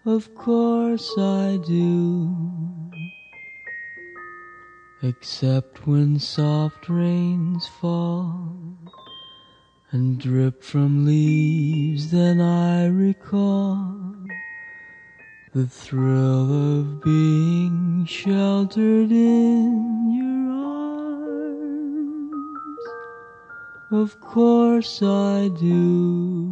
Of course I do. Except when soft rains fall and drip from leaves, then I recall the thrill of being sheltered in your arms. Of course I do.